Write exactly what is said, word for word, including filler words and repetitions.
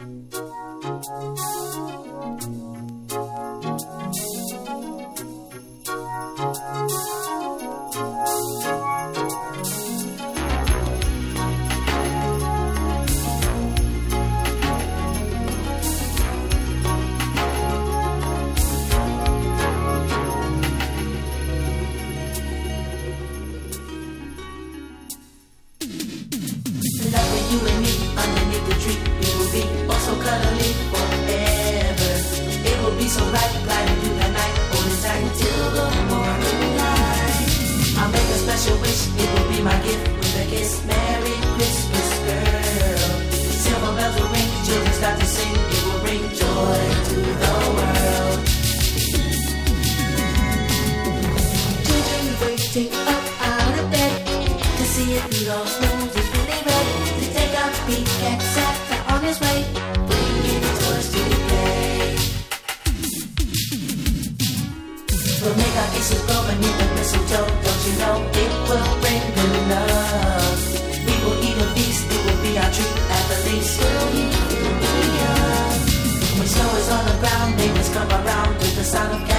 You and me underneath the tree, we will be oh so cuddly forever. It will be so right, gliding through the night, holding tight until the morning light. I'll make a special wish, it will be my gift with a kiss. Merry Christmas, girl. Silver bells will ring, children start to sing. It will bring joy to the world. Children waiting up out of bed to see if Rudolph's nose is really red. Peek at Santa on his way, bringing toys to play. We'll make our kisses blow beneath the mistletoe. Don't you know it will bring good love? We will eat a feast, it will be our treat. At the least, we'll eat, we'll be young. When snow is on the ground, neighbors come around with the sound of cats.